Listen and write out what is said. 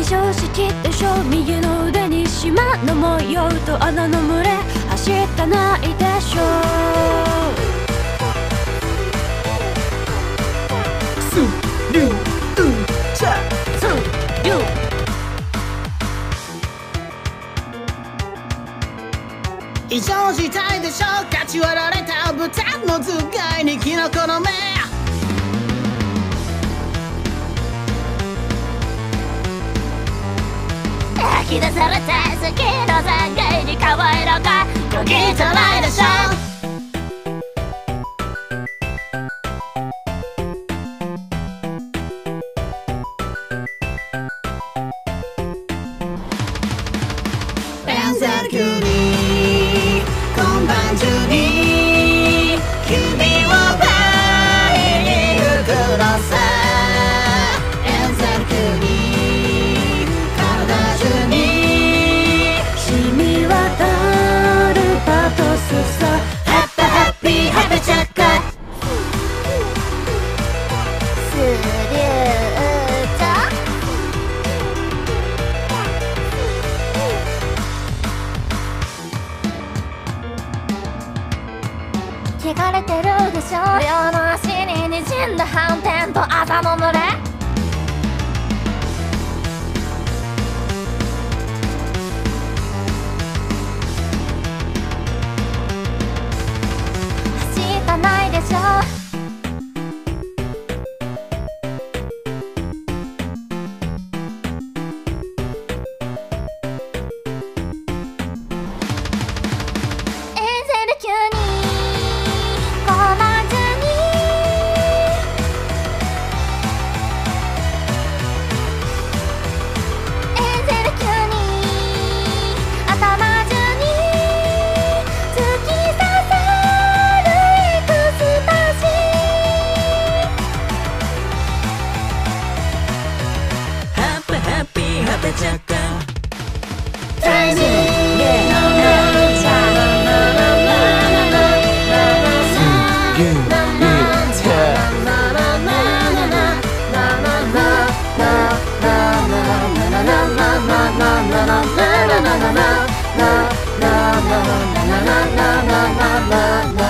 常識でしょ。右の腕に島の模様と穴の群れ、走ったないでしょ。 スルーチャスルー異常事態でしょ。かち割られた豚の頭蓋にキノコの目、 吐き出された好きの残骸に可愛らかよぎったないでしょ。 ベンゼル級に今晩中に君を奪いに行くのさ。ベンゼル級に体中に染み渡るパトスさ。ハッピーハッピーハッピーチャッカスリュート聞かれてるでしょ。両の足に滲んだ斑点とあざの群れ、走ったないでしょ。エンゼル級に来らずに、エンゼル級に頭中に突き刺さるエクスタシハッピーハッピーハッピーチャッカータイムな